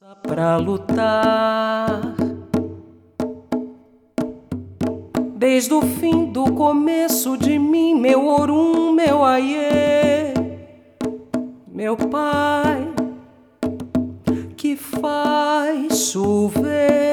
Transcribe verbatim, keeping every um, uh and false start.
Pra lutar desde o fim do começo de mim, meu Orum, meu Aiê, meu pai que faz chover